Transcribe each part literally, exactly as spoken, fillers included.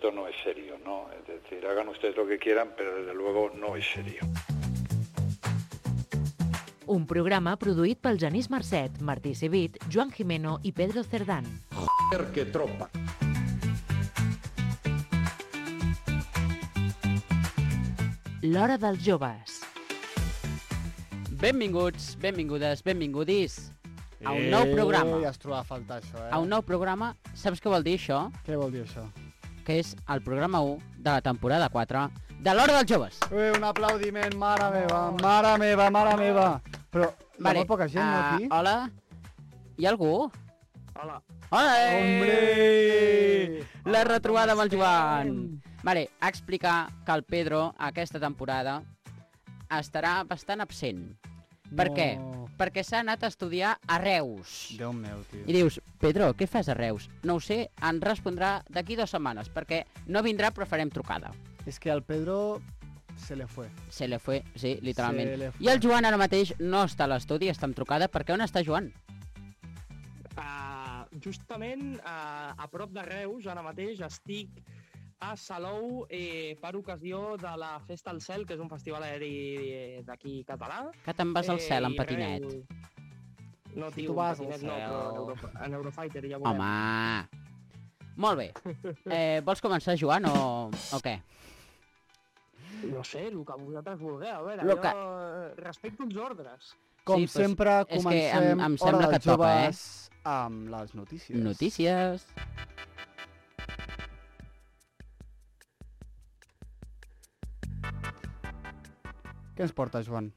esto no es serio, ¿no? Es decir, hagan ustedes lo que quieran, pero desde luego no es serio. Un programa produït pel Genís Marcet, Martí Civit, Joan Jimeno i Pedro Cerdán. Joder, que tropa! L'Hora dels Joves. Benvinguts, benvingudes, benvingudis a un nou programa. Ja es troba a faltar això, eh? A un nou programa, saps què vol dir això? Què vol dir això? Que és el programa u de la temporada quatre de l'Hora dels Joves. Ui, un aplaudiment, mare meva, mare meva, mare meva. Però hi ha Vale, molt poca gent, no, uh, aquí? Hola? Hi ha algú? Hola. Hola! Hombre! La retrobada amb el Joan. Vale, explicar que el Pedro aquesta temporada estarà bastant absent. Per No. què? Perquè s'ha anat a estudiar a Reus. Déu meu, tio. I dius, Pedro, què fas a Reus? No ho sé, ens respondrà d'aquí dues setmanes, perquè no vindrà però farem trucada. És que el Pedro se le fue. Se le fue, sí, literalment. Se le fue. I el Joan ara mateix no està a l'estudi, està en trucada, perquè on està Joan? Uh, justament uh, a prop de Reus, ara mateix, estic a Salou eh, per ocasió de la Festa al Cel, que és un festival aeri d'aquí català. Que te'n vas al cel en i patinet. res, No, Si tio, tu vas en patinet al no, cel. però en, Euro, en Eurofighter ja veurem. Home! Molt bé. Eh, vols començar, Joan, o, o què? No sé, el que vosaltres vulgueu. A veure, Lo jo que- eh, respecto els ordres. Com Sí, pues, sempre, és que comencem em- em Hora sembla dels que toca, eh? Joves amb les notícies. Notícies. Què ens porta, Joan?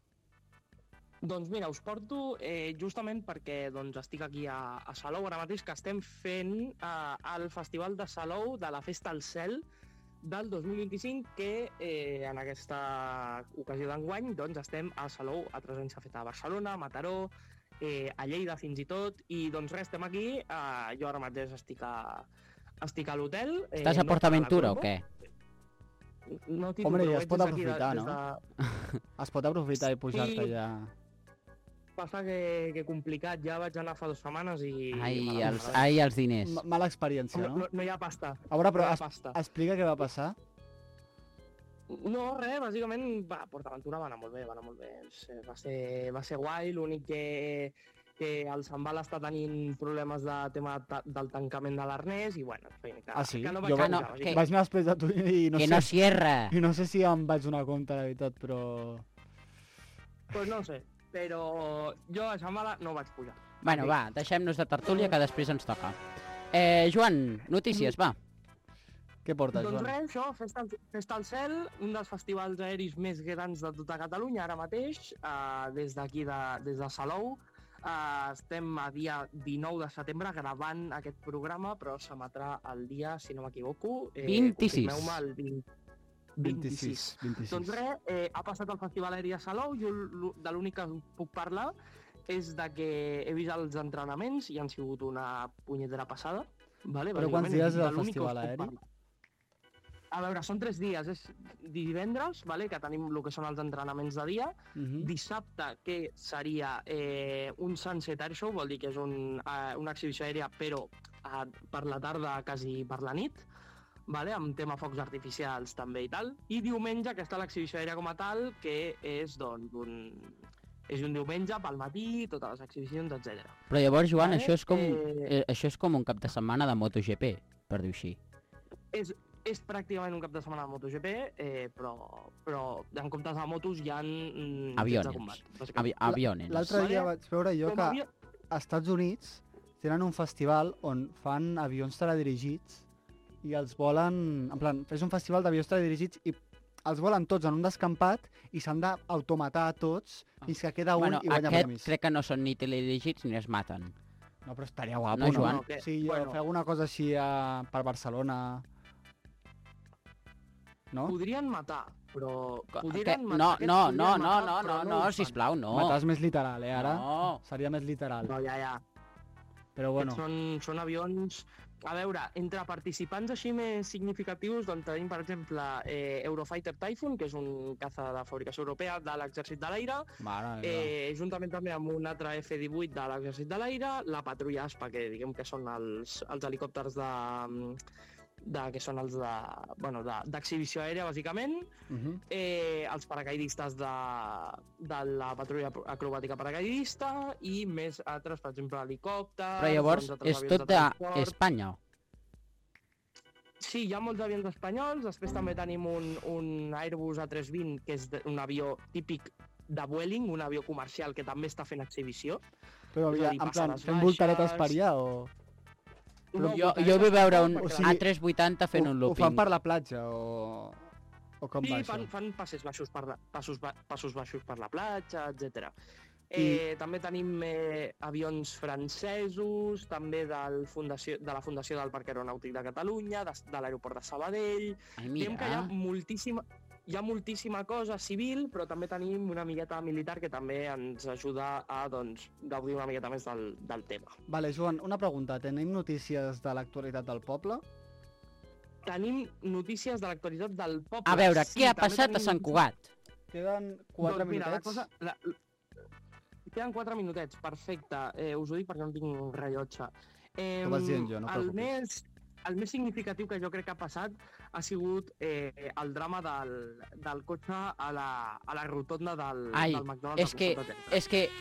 Doncs mira, us porto eh, justament perquè doncs, estic aquí a, a Salou ara mateix, que estem fent eh, el Festival de Salou de la Festa al Cel del dos mil vint-i-cinc, que eh, en aquesta ocasió d'enguany doncs, estem a Salou, altres anys s'ha fet a Barcelona, a Mataró, eh, a Lleida fins i tot, i doncs res, estem aquí, eh, jo ara mateix estic a, estic a l'hotel. Eh, Estàs a no PortAventura o estic a la què? Corbo. No, tio, Hombre, però ja veig es pot des d'aquí, aprofitar, des no? de- Es pot aprofitar i pujar-te Sí. ja... Passa que, que complicat, ja vaig anar fa dues setmanes i... Ai, mala els, mare. ai, els diners. Ma- Mala experiència, no, no? no, no hi ha pasta. A veure, però no hi ha es, pasta. explica què va passar. No, res, bàsicament, va, PortAventura va anar molt bé, va anar molt bé. Va ser, va ser guai, l'únic que, que el Sambal està tenint problemes de tema ta, del tancament de l'arnès i, bueno, que, Ah, sí? que no Jo vaig va- pujar, no, bàsicament. que- Vaig anar després de tu i no que sé... no cierra. I no sé si em vaig donar compte, la veritat, però... Pues no ho sé, però jo a Sambala no vaig pujar. Bueno, va, deixem-nos de tertúlia, que després ens toca. Eh, Joan, notícies, va. Què portes, Doncs Joan? res, això, Festa, al- Festa al Cel, un dels festivals aeris més grans de tota Catalunya ara mateix, eh, des d'aquí, de, des de Salou. Eh, estem a dia dinou de setembre gravant aquest programa, però s'emetrà el dia, si no m'equivoco... Eh, vint-i-sis. confirmeu-me el vint... vint-i-sis. vint-i-sis. Doncs res, eh, ha passat el Festival Aeri a Salou, jo l- de l'únic que us puc parlar és de que he vist els entrenaments i han sigut una punyetera passada. Vale? Però quants Bàsicament, dies és és el de l'únic que us festival puc aeri? parlar. A veure, són tres dies. És divendres, vale? Que tenim el que són els entrenaments de dia. Mhm. Dissabte, que seria eh, un Sunset Air Show, vol dir que és un, eh, una exhibició aèria, però eh, per la tarda, quasi per la nit, vale? Amb tema focs artificials també i tal. I diumenge, que està l'exhibició aèria com a tal, que és, doncs, un, és un diumenge pel matí, totes les exhibicions, etcètera. Però llavors, Joan, Vale, això és com eh, eh, això és com un cap de setmana de MotoGP, per dir-ho així. És, és pràcticament un cap de setmana de MotoGP, eh, però, però en comptes de motos hi ha mm, Aviones. jets de combat. bàsicament. Avi aviones. L'altre dia Vale. vaig veure jo Com que avi- als Estats Units tenen un festival on fan avions teledirigits i els volen... En plan, és un festival d'avions teledirigits i els volen tots en un descampat i s'han d'automatar tots fins que queda un Bueno, i guanya aquest premis. crec que no són ni teledirigits ni es maten. No, però estaria guapo, No, no? Joan? No, que- Sí, bueno. fer alguna cosa així a, per Barcelona... No? Podrien matar, però... Que- Podrien matar, No, aquests no, podrien no, no, matar, no, però no, ho no, fan. sisplau, no. Matar és més literal, eh, ara? No. Seria més literal. No, ja, ja. Però bueno, Són, són avions... A veure, entre participants així més significatius, doncs tenim, per exemple, eh, Eurofighter Typhoon, que és un caza de fabricació europea de l'exèrcit de l'aire, mare meva. eh, juntament també amb un altre F divuit de l'exèrcit de l'aire, la Patrulla Aspa, que diguem que són els, els helicòpters de, de, que són els de, bueno, de, d'exhibició aèria, bàsicament, Uh -huh. eh, els paracaidistes de, de la patrulla acrobàtica paracaidista i més altres, per exemple, helicòpters... Però llavors doncs, altres és avions tot de transport. d'Espanya. Sí, hi ha molts avions espanyols, després també tenim un, un Airbus A tres cents vint, que és de- un avió típic de Vueling, un avió comercial que també està fent exhibició. Però És a ja, dir, en passa plan, les fent voltaretes baixes. per allà o... Però No, jo, voltaretes jo vull veure un perquè O la- sigui, A tres cents vuitanta fent ho, un ho looping. fan per la platja o... O com Sí, va fan, això? fan passes baixos per la, passos, ba, passos baixos per la platja, etcètera. Eh, també tenim eh, avions francesos, també del fundació, de la Fundació del Parc Aeronàutic de Catalunya, de, de l'aeroport de Sabadell... Ai, Diguem que hi ha mira. moltíssima, hi ha moltíssima cosa civil, però també tenim una miqueta militar que també ens ajuda a doncs, gaudir una miqueta més del, del tema. Vale, Joan, una pregunta. Tenim notícies de l'actualitat del poble? Tenim notícies de l'actualitat del poble. A veure, Sí, què ha també passat a tenim Sant notícies- Cugat? Queden quatre doncs mira, la minutets. cosa, la, queden quatre minutets, perfecte. Eh, us ho dic perquè no tinc un rellotge. Eh, Ho vas dient jo, no et el preocupis. més, el més significatiu que jo crec que ha passat ha sigut eh, el drama del, del cotxe a la, a la rotonda del, Ai, del McDonald's. és al que, costat de Tenta. és que...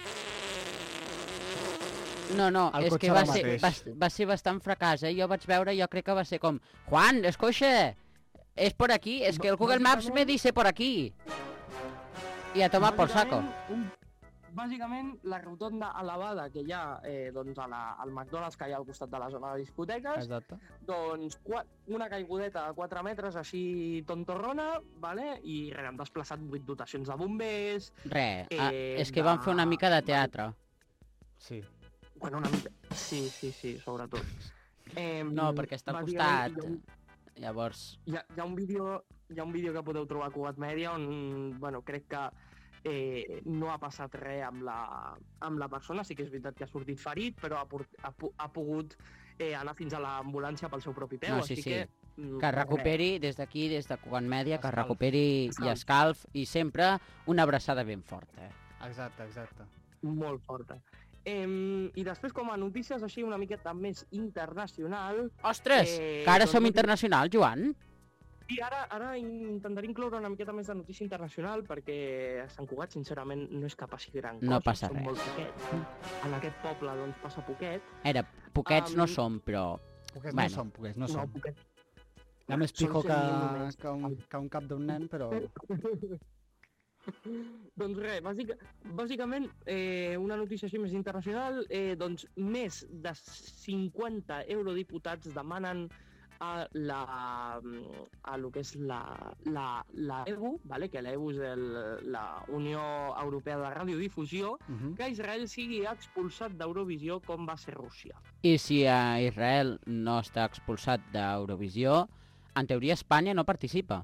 No, no, El és cotxe que va ara ser, va, mateix. va ser bastant fracàs, eh? Jo vaig veure, jo crec que va ser com... Juan, escoixa, és por aquí, és que el Google Maps me dice por aquí. I a tomar por saco. Bàsicament, un- Bàsicament, la rotonda elevada que hi ha eh, doncs a la, al McDonald's que hi ha al costat de la zona de discoteques, Exacte. doncs qua, una caigudeta de quatre metres així tontorrona, vale? I re, han desplaçat vuit dotacions de bombers, Re, Eh, ah, és que de- van fer una mica de teatre. Sí. bueno, una mica... Sí, sí, sí, sobretot. Eh, No, perquè està al bàsicament, costat. Hi ha, un, Llavors... hi, ha, hi, ha un vídeo, hi ha un vídeo que podeu trobar a Cugat Media on, bueno, crec que eh, no ha passat res amb la, amb la persona, sí que és veritat que ha sortit ferit, però ha, por- ha, pu- ha pogut eh, anar fins a l'ambulància pel seu propi peu, No, sí, així sí. que... mm, Que res. recuperi des d'aquí, des de Cugat Mèdia, que Escalf. recuperi i Escalf. escalf, i sempre una abraçada ben forta. Exacte, exacte. Molt forta. Eh, I després, com a notícies així una miqueta més internacional, Ostres, Eh, que ara doncs som no- internacional, Joan. i ara, ara intentaré incloure una miqueta més de notícia internacional perquè a Sant Cugat, sincerament, no és que passi gran cosa. No passa som res. molt poquets. En aquest poble, doncs, passa poquet. Era, poquets no Am, som, però... Poquets Bueno. no som, poquets no No, som. poquet. Hi ha més Són pijo que, cent mil només. que, un, que un cap d'un nen, però... Doncs res, bàsica, bàsicament, eh, una notícia així més internacional, eh, doncs més de cinquanta eurodiputats demanen a la a lo que és la, la, la E U, vale? Que l'E U és el, la Unió Europea de Radiodifusió, Uh -huh. que Israel sigui expulsat d'Eurovisió com va ser Rússia. I si a Israel no està expulsat d'Eurovisió, en teoria Espanya no participa.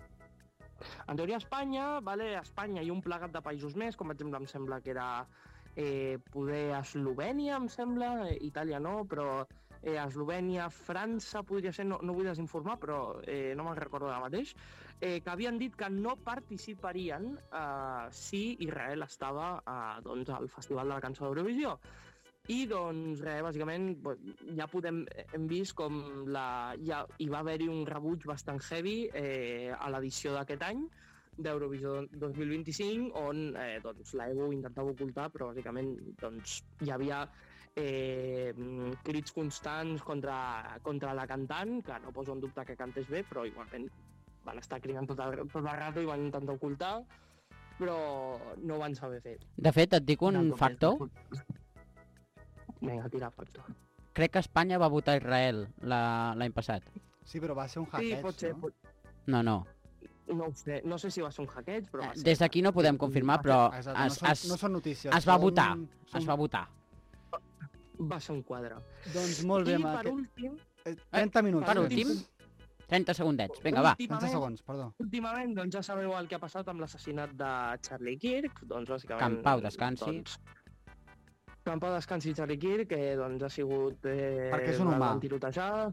En teoria, Espanya, vale, a Espanya i un plegat de països més, com per exemple em sembla que era eh, poder Eslovènia, em sembla, eh, Itàlia no, però eh, Eslovènia, França podria ser, no, no vull desinformar, però eh, no me'n recordo ara mateix, eh, que havien dit que no participarien eh, si Israel estava eh, doncs, al Festival de la Cançó d'Eurovisió. I doncs res, bàsicament bo- ja podem, hem vist com la, ja, hi va haver-hi un rebuig bastant heavy eh, a l'edició d'aquest any d'Eurovisió dos mil vint-i-cinc, on eh, doncs, la E U intentava ocultar, però bàsicament doncs, hi havia eh, crits constants contra, contra la cantant, que no poso en dubte que cantés bé, però igualment van estar cridant tot el, tot el rato i van intentar ocultar, però no ho van saber fer. De fet, et dic un Tanto factor. més. Vinga, tira factor. Crec que Espanya va votar Israel la- l'any passat. Sí, però va ser un Sí, hackeig, pot ser, no? pot... No, no. no ho sé, no sé si va ser un hackeig, però va ser. Des d'aquí no podem confirmar, però Exacte, es, no, són, es, no són notícies. es va són- votar. Són... es va votar. Va ser un quadre. Doncs molt bé, I amb per aquest... últim, eh, trenta minuts. Per Per últim, últim- trenta segundets. Vinga, va. trenta últimament, segons, perdó. últimament doncs ja sabeu el que ha passat amb l'assassinat de Charlie Kirk, doncs bàsicament... Que en pau descansi. Doncs, que en pau descansi Charlie Kirk, que doncs ha sigut... Eh, Perquè és un humà. van tirotejar.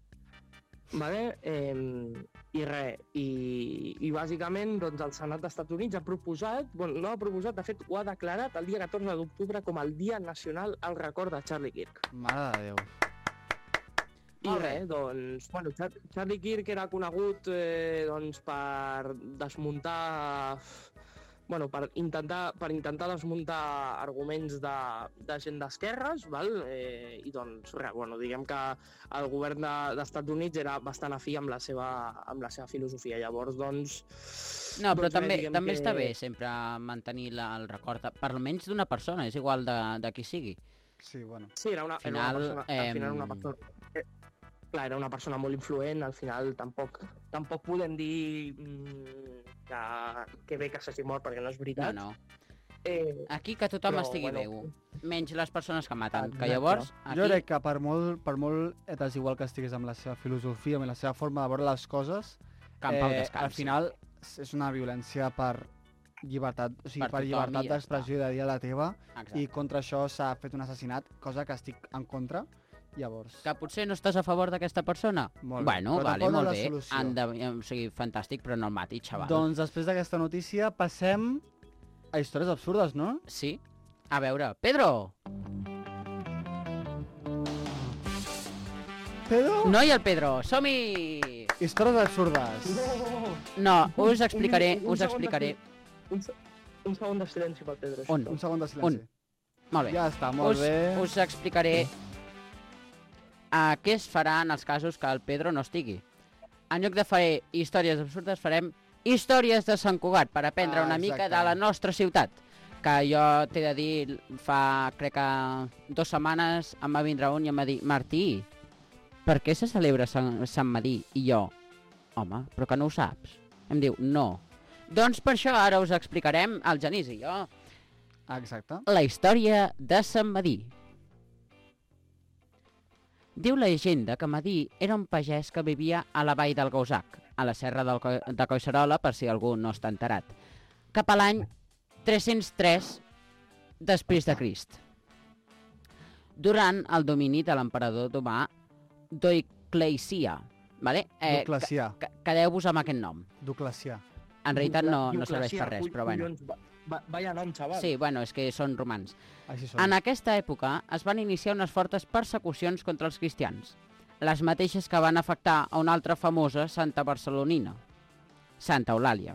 Vale? Eh, I res, i, i bàsicament doncs, el Senat dels Estats Units ha proposat, bueno, no ha proposat, de fet ho ha declarat el dia catorze d'octubre com el Dia Nacional al record de Charlie Kirk. Mare de Déu. I res, doncs, bueno, Char- Charlie Kirk era conegut eh, doncs, per desmuntar... Bueno, per intentar, per intentar desmuntar arguments de, de gent d'esquerres, val? Eh, i doncs, res, bueno, diguem que el govern de, dels Estats Units era bastant afí amb la seva, amb la seva filosofia. Llavors, doncs... No, però doncs, també, res, també que... està bé sempre mantenir la, el record, de- per almenys d'una persona, és igual de, de qui sigui. Sí, bueno. Sí, era una, Final, era una persona, eh, al final una persona... Eh, clar, era una persona molt influent, al final tampoc, tampoc podem dir mm, que, que bé que s'hagi mort, perquè no és No, veritat. no. Eh, Aquí que tothom Però, estigui bueno, viu, menys les persones que maten, Exacte. que llavors aquí... Jo crec que per molt, per molt desigual que estigués amb la seva filosofia, amb la seva forma de veure les coses, que en pau eh, descansi. al final és una violència per llibertat, o sigui, Per per, tothom llibertat i ja d'expressió i de dir la teva, Exacte. i contra això s'ha fet un assassinat, cosa que estic en contra. Llavors, Que potser no estàs a favor d'aquesta persona? Molt bé, Bueno, però vale, tampoc no molt la bé. solució. Han de, o sigui, fantàstic, però no el matis, xaval. doncs després d'aquesta notícia passem a històries absurdes, no? Sí? A veure, Pedro! Pedro? No i el Pedro, som-hi! Històries absurdes. No, us Un- explicaré, un- un us segon de explicaré. un, se- un segon de silenci pel Pedro. On? sisplau. Un segon de silenci. Molt bé. Ja està, molt us, bé. us explicaré uh, què es farà en els casos que el Pedro no estigui. En lloc de fer històries absurdes, farem històries de Sant Cugat per aprendre Ah, una mica exacte. de la nostra ciutat. Que jo t'he de dir, fa, crec que dues setmanes em va vindre un i em va dir Martí, per què se celebra Sant, Sant Madí? I jo, home, però que no ho saps. Em diu, no. Doncs per això ara us explicarem, el Genís i jo, Exacte. la història de Sant Madí. Diu la llegenda que Madí era un pagès que vivia a la vall del Gausac, a la serra del Co de Collserola, per si algú no està enterat, cap a l'any tres-cents tres després de Crist, durant el domini de l'emperador romà Dioclecià. Vale? Eh, Dioclecià. ca- Quedeu-vos amb aquest nom. Dioclecià. En realitat no, no Dioclecià, serveix per res, coi- però bueno. collons, va- va- Vaya nom, xaval. Sí, bueno, és que són romans. Així són. En aquesta època es van iniciar unes fortes persecucions contra els cristians, les mateixes que van afectar a una altra famosa santa barcelonina, Santa Eulàlia.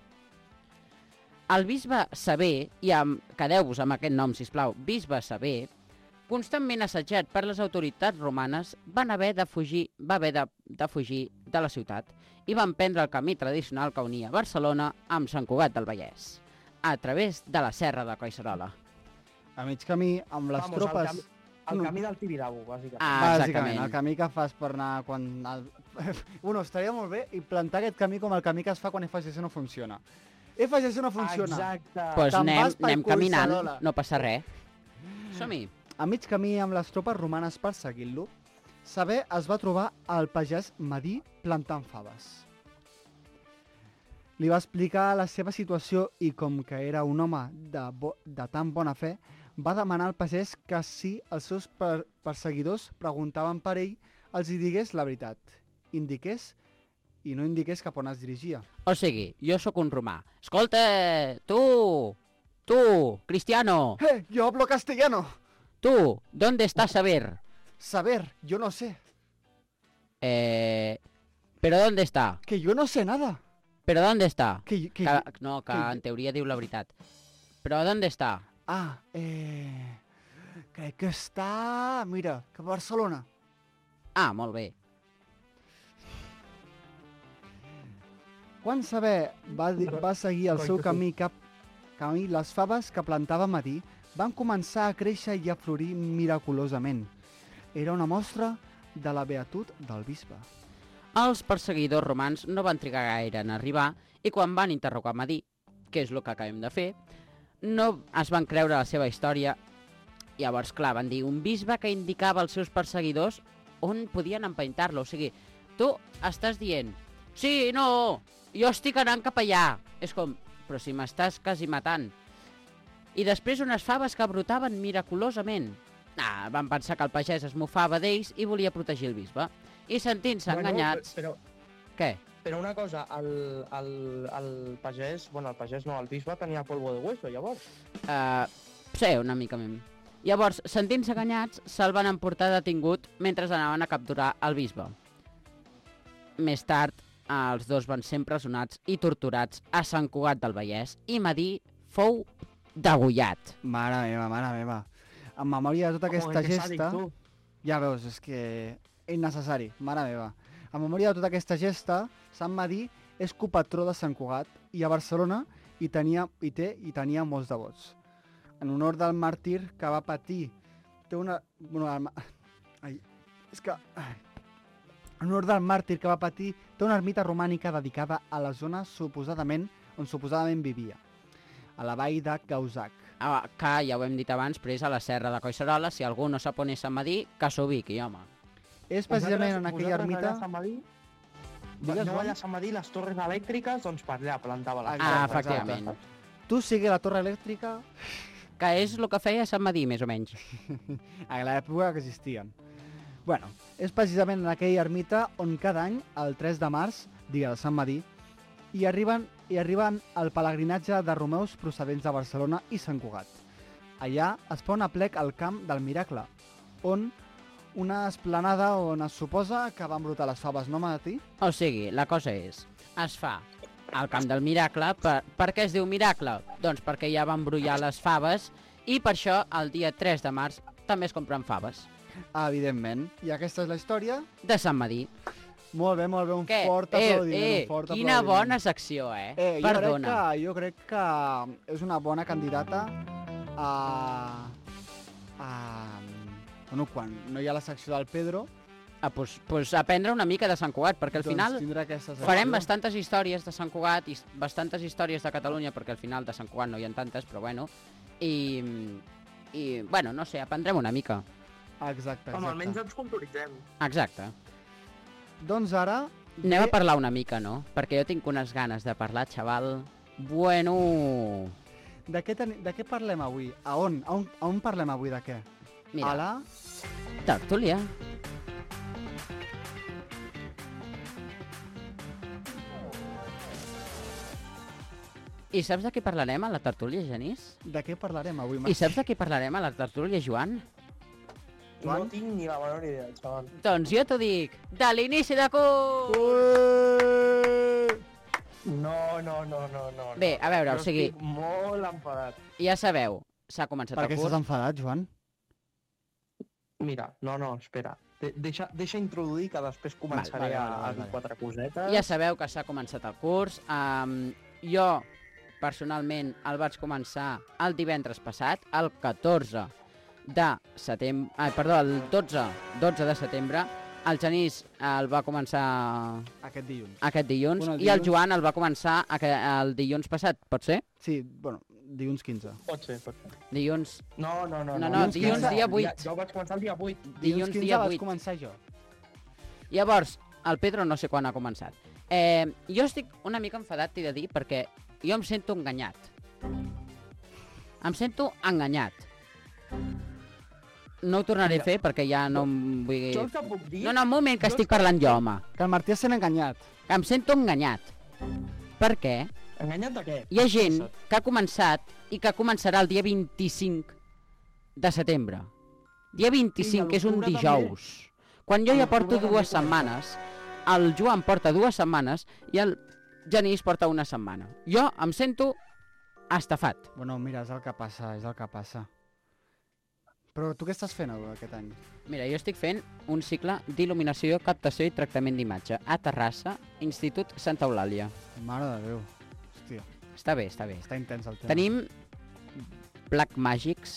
El bisbe Sever, i amb, quedeu-vos amb aquest nom, sisplau, bisbe Sever, constantment assetjat per les autoritats romanes, van haver de fugir, va haver de, de fugir de la ciutat i van prendre el camí tradicional que unia Barcelona amb Sant Cugat del Vallès, a través de la serra de Collserola. A mig camí, amb les Vamos, tropes... El, camí, el camí del Tibidabo, bàsicament. Ah, Bàsicament, exactament. el camí que fas per anar quan... El... Bueno, estaria molt bé i plantar aquest camí com el camí que es fa quan F G C no funciona. F G C no funciona. Exacte. Pues Te'n anem, vas per anem caminant, Collserola. no passa res. Som-hi. A mig camí, amb les tropes romanes perseguint-lo, Sever es va trobar al pagès Madí plantant faves. Li va explicar la seva situació i, com que era un home de, bo, de tan bona fe, va demanar al pagès que si els seus per perseguidors preguntaven per ell, els hi digués la veritat, indiqués i no indiqués cap on es dirigia. O sigui, jo sóc un romà. Escolta, tu, tu, Cristiano, ¡Eh! ¡Yo hablo castellano! tu, ¿dónde está Saber? Saber, yo no sé. Eh, ¿pero dónde está? Que yo no sé nada. ¿Pero dónde está? Que, que, Que, no, que que- en teoria diu la veritat. Però ¿dónde està? Ah, eh... Crec que està... Mira, que a Barcelona. Ah, molt bé. Quan Saber va, di- va seguir el seu camí cap camí, les faves que plantava Madí van començar a créixer i a florir miraculosament. Era una mostra de la beatud del bisbe. Els perseguidors romans no van trigar gaire en arribar i quan van interrogar Madí, que és el que acabem de fer, no es van creure la seva història. Llavors, clar, van dir un bisbe que indicava als seus perseguidors on podien empentar-lo. O sigui, tu estàs dient, sí, no, jo estic anant cap allà. És com, però si m'estàs quasi matant. I després unes faves que brotaven miraculosament. Ah, van pensar que el pagès es mofava d'ells i volia protegir el bisbe. I sentint-se Bueno, enganyats... Però, Què? però una cosa, el, el, el pagès, bueno, el pagès no, el bisbe tenia polvo de hueso, llavors. Uh, sí, una mica més. Llavors, sentint-se enganyats, se'l van emportar detingut mentre anaven a capturar el bisbe. Més tard, els dos van ser empresonats i torturats a Sant Cugat del Vallès i Madí fou degollat. Mare meva, mare meva. En memòria de tota aquesta que sàdic, gesta... tu. Ja veus, és que innecessari, mare meva. En memòria de tota aquesta gesta, Sant Madí és copatró de Sant Cugat i a Barcelona hi, tenia, hi té i tenia molts devots. En honor del màrtir que va patir, té una... Bueno, el... Ai, és que... Ai. En honor del màrtir que va patir, té una ermita romànica dedicada a la zona suposadament on suposadament vivia, a la vall de Gausac. Ah, que ja ho hem dit abans, però és a la serra de Collserola. Si algú no sap on és Sant Madí, que s'ubiqui, home. És precisament en aquella Vosaltres ermita... allà a Sant Madí, Digues, no Joan? allà a Sant Madí, les torres elèctriques, doncs per allà plantava les Ah, torres. efectivament. Tu sigui la torre elèctrica Que és el que feia Sant Madí, més o menys. a l'època que existien. Bueno, és precisament en aquella ermita on cada any, el tres de març, dia de Sant Madí, hi arriben, hi arriben el pelegrinatge de romeus procedents de Barcelona i Sant Cugat. Allà es pon a plec el Camp del Miracle, on una esplanada on es suposa que van brotar les faves, no, Matí? O sigui, la cosa és, es fa al Camp del Miracle. Per, per què es diu Miracle? Doncs perquè ja van brollar les faves i per això el dia tres de març també es compren faves. Evidentment. I aquesta és la història. De Sant Madí. Molt bé, molt bé, un Què? fort Eh, aplaudiment. eh, un fort quina aplaudiment. bona secció, eh? Eh, jo crec, Perdona. que, jo crec que és una bona candidata a... a... Bueno, quan no hi ha la secció del Pedro, Ah, pues, pues aprendre una mica de Sant Cugat, perquè al doncs final tindrà aquesta secció. farem bastantes històries de Sant Cugat i bastantes històries de Catalunya, perquè al final de Sant Cugat no hi ha tantes, però bueno. I, i bueno, no sé, aprendrem una mica. Exacte, exacte. Home, almenys ens culturitzem. Exacte. Doncs ara... Anem a parlar una mica, no? Perquè jo tinc unes ganes de parlar, xaval. Bueno... De què, ten... de què parlem avui? A on? A on, a on parlem avui de què? Mira, A la... tertúlia. I saps de què parlarem a la tertúlia, Genís? De què parlarem avui, I Marc? saps de què parlarem a la tertúlia, Joan? Joan? No tinc ni la menor idea, xaval. Doncs jo t'ho dic, de l'inici de curs! Ué! No, no, no, no, no. Bé, a veure, jo o sigui, estic molt enfadat. ja sabeu, s'ha començat Per el què curs. estàs enfadat, Joan? Mira, no, no, espera. De deixa, deixa introduir que després començaré vale, a, vale, a vale, dir vale. quatre cosetes. Ja sabeu que s'ha començat el curs. Um, jo, personalment, el vaig començar el divendres passat, el catorze de setembre... Ai, perdó, el dotze, dotze de setembre. El Genís el va començar Aquest dilluns. aquest dilluns, Bueno, el i el dilluns- Joan el va començar aqu- el dilluns passat, pot ser? Sí, bueno, dilluns quinze. Pot ser, pot ser. Dilluns, No, no, no. No, no, dilluns dia vuit. Jo vaig començar el dia vuit. dilluns quinze dia vaig vuit. començar jo. Llavors, el Pedro no sé quan ha començat. Eh, jo estic una mica enfadat, t'he de dir, perquè jo em sento enganyat. Em sento enganyat. No ho tornaré a fer perquè ja no em vull... Jo el que puc dir... No, no, un moment, que jo estic el que- parlant jo, home. Que el Martí s'ha enganyat. Que em sento enganyat. Per què? Enganyat de què? Hi ha gent que ha començat i que començarà el dia vint-i-cinc de setembre. Dia vint-i-cinc, I a que és un l'octubre dijous. Quan jo A ja porto l'octubre dues també setmanes, el Joan porta dues setmanes i el Genís porta una setmana. Jo em sento estafat. Bueno, mira, és el que passa, és el que passa. Però tu què estàs fent avui, aquest any? Mira, jo estic fent un cicle d'il·luminació, captació i tractament d'imatge a Terrassa, Institut Santa Eulàlia. Mare de Déu. Hòstia, Està bé, està bé. està intens el tema. Tenim Black Magics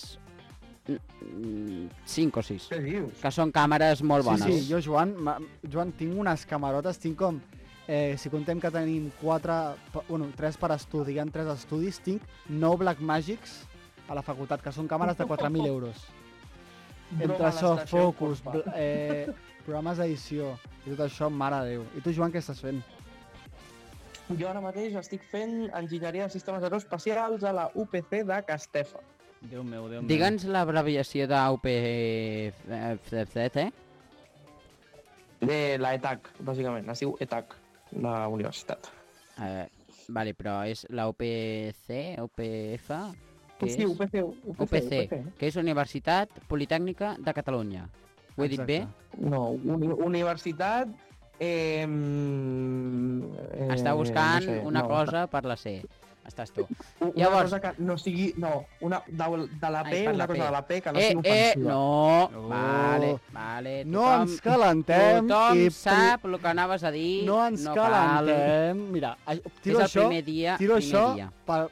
cinc o sis, Què dius? que són càmeres molt bones. Sí, sí, jo, Joan, ma- Joan, tinc unes camarotes, tinc com... Eh, si contem que tenim quatre, pa- bueno, tres per estudi, hi ha tres estudis, tinc nou Black Magics a la facultat, que són càmeres de quatre mil euros. Entre Broma a això, l'estació, focus, porfa. bl- eh, programes d'edició i tot això, mare de Déu. I tu, Joan, què estàs fent? Jo ara mateix estic fent enginyeria de sistemes aeroespacials a la U P C de Castefa. Déu meu, Déu meu. Digue'ns l'abreviació d'U P C T. De la E T A C, bàsicament. Es diu E T A C, la universitat. Eh, vale, però és la U P C, U P F... que Sí, és? U P C, U P C, U P C, U P C. que és Universitat Politècnica de Catalunya. Ho he dit bé? No, uni universitat... Eh, eh, Està buscant no sé, una no, cosa per la C. Estàs tu. Una Llavors- cosa que no sigui... No, una, de, de la Ai, P, per una la cosa P. de la P que no eh, sigui eh, ofensiva. no, Oh. vale, vale. No tothom, ens calentem Tothom i... pri- sap el que anaves a dir. No ens no calentem. Mira, a- Cal. tiro és el això, primer dia, tiro primer això dia. per...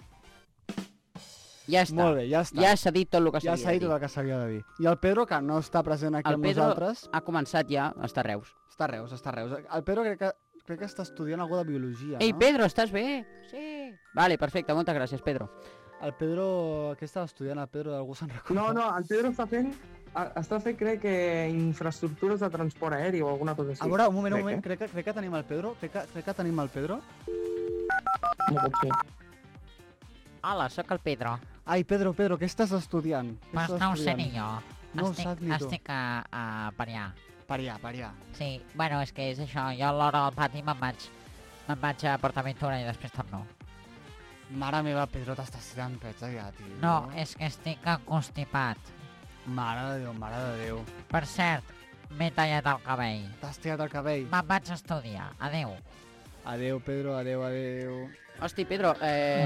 Ja està. Molt bé, ja està. Ja s'ha dit tot el que Ja s'havia s'ha dit de tot dir. el que s'havia de dir. I el Pedro, que no està present aquí El amb Pedro nosaltres, ha començat ja, està a Reus. està a Reus, està a Reus. El Pedro crec que, crec que està estudiant alguna de biologia, Ei, no? Pedro, estàs bé? Sí. Vale, perfecte, moltes gràcies, Pedro. El Pedro... Què estava estudiant el Pedro? Algú se'n recorda? No, no, el Pedro està fent... a- Està fent, crec que, infraestructures de transport aeri o alguna cosa així. A veure, un moment, un Crec, moment. eh? Crec que, crec que tenim el Pedro. Crec que, crec que tenim el Pedro. No pot ser. Hola, sóc el Pedro. Ai, Pedro, Pedro, què estàs estudiant? Què Pues estàs no ho sé estudiant? ni jo. No ho estic, saps ni tu. Estic a, a pariar. Parià, parià. Sí, bueno, és que és això. Jo a l'hora del pati me'n vaig, me'n vaig a PortAventura i després torno. Mare meva, Pedro, t'estàs tirant pets allà, tio. No, és que estic constipat. Mare de Déu, mare de Déu. Per cert, m'he tallat el cabell. T'has tirat el cabell. Me'n vaig a estudiar. Adéu. Adéu, Pedro, adéu, adéu. Hosti, Pedro, eh...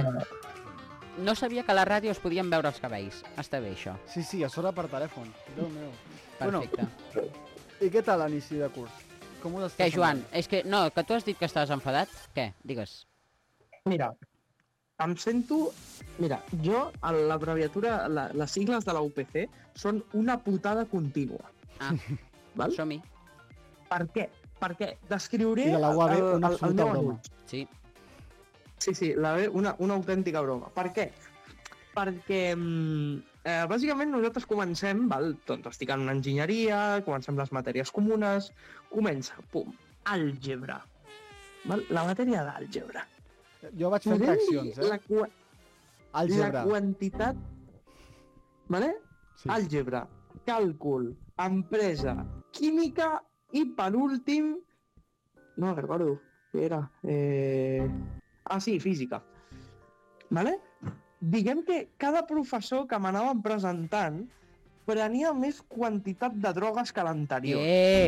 no sabia que a la ràdio es podien veure els cabells. Està bé, això. Sí, sí, a sobre per telèfon. Déu meu. Perfecte. I què tal l'inici de curs? Com ho estàs Què, Joan? passant? És que, no, que tu has dit que estàs enfadat? Què? Digues. Mira, em sento... Mira, jo, a l'abreviatura, la, les sigles de la U P C són una putada contínua. Ah, Val? som-hi. Per què? Perquè descriuré... I de la U A B el- el- una el absoluta meu broma. anunci. Sí. Sí, sí, la B, una, una autèntica broma. Per què? Perquè, mm, eh, bàsicament, nosaltres comencem, val? Doncs estic en una enginyeria, comencem les matèries comunes, comença, pum, àlgebra. Val? La matèria d'àlgebra. Jo vaig fent reaccions, eh? La, qua- Àlgebra. la quantitat... Vale? Sí. Àlgebra, càlcul, empresa, química i, per últim... No me'n recordo què era. Eh... Ah, sí, física. Vale? Diguem que cada professor que m'anaven presentant prenia més quantitat de drogues que l'anterior. Eh!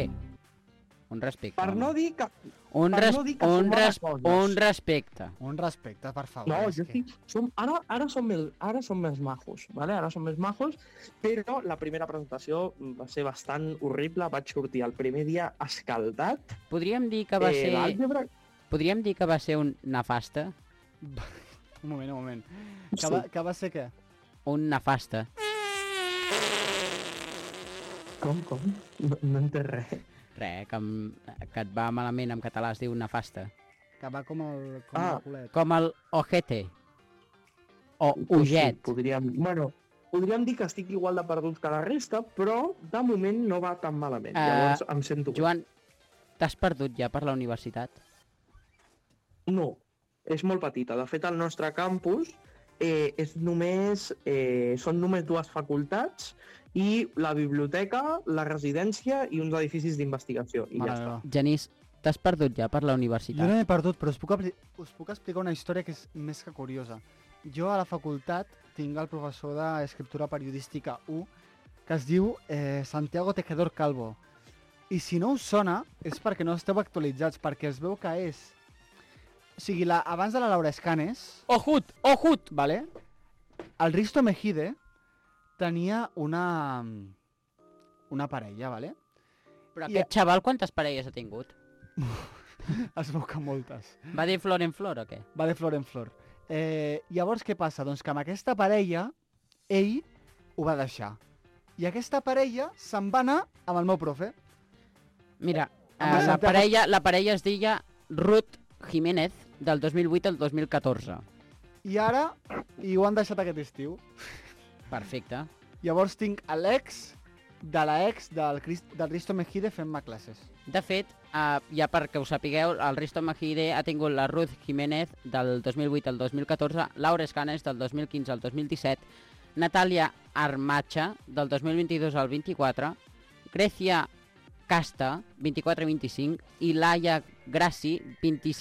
Un respecte. Per home. no dir que... Un, per res no dir que un, fumava res coses. un respecte. Un respecte, per favor. No, és jo que... estic... Som, ara, ara, som més, ara som més majos, vale? Ara som més majos, però la primera presentació va ser bastant horrible. Vaig sortir el primer dia escaldat. Podríem dir que va Eh, ser... l'àlgebra- Podríem dir que va ser un nefasta? Un moment, un moment. Que Sí. va, que va ser què? Un nefasta. Com, com? No, no entenc res. Re, que, em- que et va malament en català es diu nefasta. Que va com el, com Ah. el culet. Com el ojete. O Pues uget. Sí, podríem... Bueno, podríem dir que estic igual de perdut que la resta, però de moment no va tan malament. Eh, Llavors em sento... bé. Joan, t'has perdut ja per la universitat? No, és molt petita. De fet, el nostre campus eh, és només, eh, són només dues facultats i la biblioteca, la residència i uns edificis d'investigació. I Mare ja està. meva. Genís, t'has perdut ja per la Jo universitat? no m'he perdut, però us puc, apli- us puc explicar una història que és més que curiosa. Jo a la facultat tinc el professor d'escriptura periodística u que es diu eh, Santiago Tejedor Calvo. I si no us sona és perquè no esteu actualitzats, perquè es veu que és... O sigui, la, abans de la Laura Escanes, Ojut, ojut! ¿vale? El Risto Mejide tenia una... una parella, ¿vale? Però I- aquest xaval quantes parelles ha tingut? Es veu que moltes. Va de flor en flor o què? Va de flor en flor. Eh, llavors, què passa? Doncs que amb aquesta parella, ell ho va deixar. I aquesta parella se'n va anar amb el meu profe. Mira, Amb eh, el la, Santiago- parella, la parella es deia Ruth Jiménez, del dos mil vuit al dos mil catorze. I ara, i ho han deixat aquest estiu. Perfecte. Llavors tinc a l'ex de l'ex del, Crist- del Risto Mejide fent-me classes. De fet, eh, ja perquè ho sapigueu, el Risto Mejide ha tingut la Ruth Jiménez del dos mil vuit al dos mil catorze, Laura Escanes del dos mil quinze al dos mil disset, Natàlia Armacha del dos mil vint-i-dos al vint-i-quatre, Grècia Casta, vint-i-quatre vint-i-cinc, i Laia Grassi, vint-i-cinc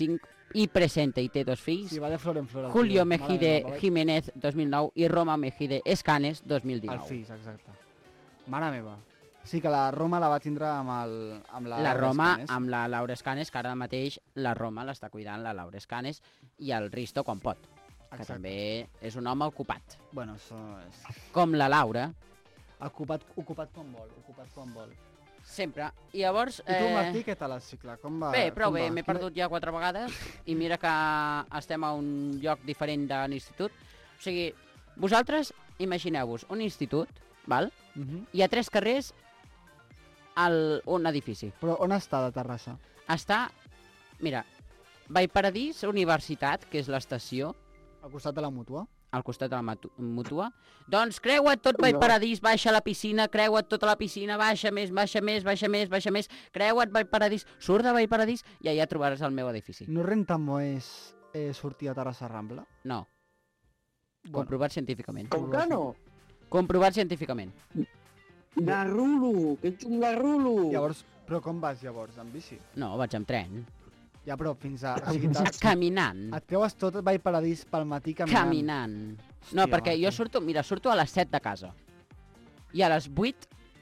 i presenta i té dos fills. Sí, va de flor en flor. el Julio tio. Mare Mejide meva, vaig- Jiménez, dos mil nou, i Roma Mejide Escanes, dos mil El dinou. fills, exacte. Mare meva. Sí, que la Roma la va tindre amb, el, amb la... La Laura Roma Escanes. amb la Laura Escanes, que ara mateix la Roma l'està cuidant la Laura Escanes, i el Risto quan pot, que Exacte. també és un home ocupat. Bueno, això és... Com la Laura, Ocupat, ocupat quan vol, ocupat quan vol. sempre. I llavors... I tu, Martí, què tal el cicle? Com va? Bé, prou com bé, va? m'he Quina- perdut ja quatre vegades i mira que estem a un lloc diferent de l'institut. O sigui, vosaltres imagineu-vos un institut, val? Mhm. Hi ha tres carrers al un edifici. Però on està de Terrassa? Està, mira, Vallparadís Universitat, que és l'estació, Al costat de la mútua? al costat de la matu- mútua. Doncs creua't tot Vallparadís, baixa a la piscina, creua't tota la piscina, baixa més, baixa més, baixa més, baixa més, creua't Vallparadís, surt de Vallparadís i allà trobaràs el meu edifici. No renta més eh, sortir a Terrassa Rambla? No, Bueno, comprovat científicament. Com que no? Comprovat científicament. Garrulo, que ets un garrulo. llavors, però com vas llavors? En bici? No, vaig amb tren. Ja, però fins a... O sigui, t'has- Caminant. et creues tot Vallparadís pel matí caminant. Caminant. No, Hòstia, perquè jo Martí. surto, mira, surto a les set de casa. I a les vuit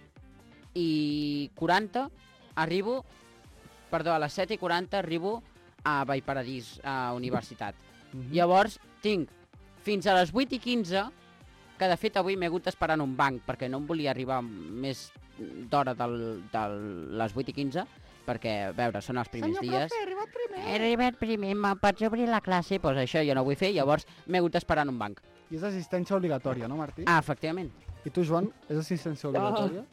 i quaranta arribo, perdó, a les set i quaranta arribo a Vallparadís, a Universitat. Mhm. Llavors tinc fins a les vuit i quinze, que de fet avui m'he hagut d'esperar en un banc perquè no em volia arribar més d'hora del, de les vuit i quinze, perquè, a veure, són els primers dies. he arribat primer. He arribat primer, me pots obrir la classe? Doncs pues això jo no ho vull fer, llavors m'he hagut d'esperar en un banc. I és assistència obligatòria, no, Martí? Ah, efectivament. I tu, Joan, és assistència obligatòria?